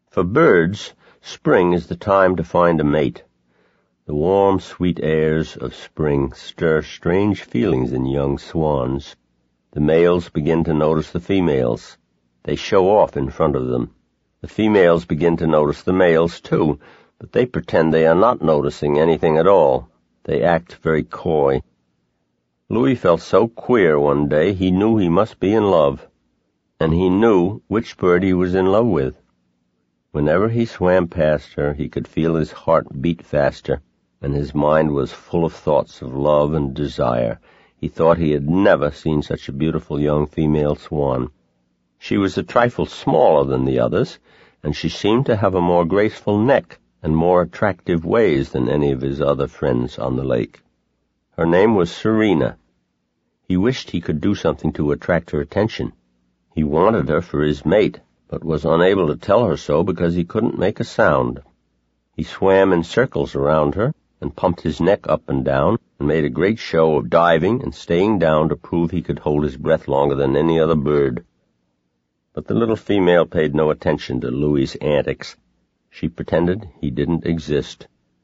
For birds, spring is the time to find a mate. The warm, sweet airs of spring stir strange feelings in young swans. The males begin to notice the females. They show off in front of them. The females begin to notice the males, too, but they pretend they are not noticing anything at all. They act very coy. Louis felt so queer one day he knew he must be in love, and he knew which bird he was in love with. Whenever he swam past her, he could feel his heart beat faster, and his mind was full of thoughts of love and desire. He thought he had never seen such a beautiful young female swan. She was a trifle smaller than the others, and she seemed to have a more graceful neck and more attractive ways than any of his other friends on the lake. Her name was Serena. He wished he could do something to attract her attention. He wanted her for his mate, but was unable to tell her so because he couldn't make a sound. He swam in circles around her and pumped his neck up and down and made a great show of diving and staying down to prove he could hold his breath longer than any other bird. But the little female paid no attention to Louis's antics. She pretended he didn't exist.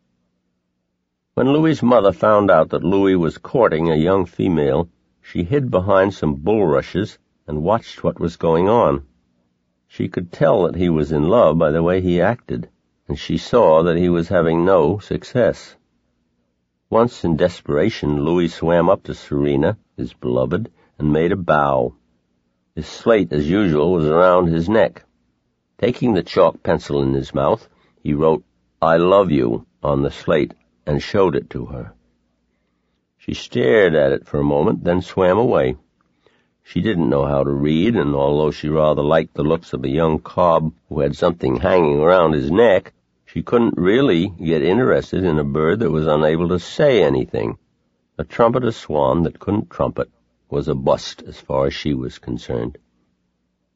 When Louis's mother found out that Louis was courting a young female, she hid behind some bulrushes and watched what was going on. She could tell that he was in love by the way he acted, and she saw that he was having no success. Once, in desperation, Louis swam up to Serena, his beloved, and made a bow. His slate, as usual, was around his neck. Taking the chalk pencil in his mouth, he wrote, "I love you," on the slate and showed it to her. She stared at it for a moment, then swam away. She didn't know how to read, and although she rather liked the looks of a young cob who had something hanging around his neck, she couldn't really get interested in a bird that was unable to say anything. A trumpeter swan that couldn't trumpet was a bust as far as she was concerned.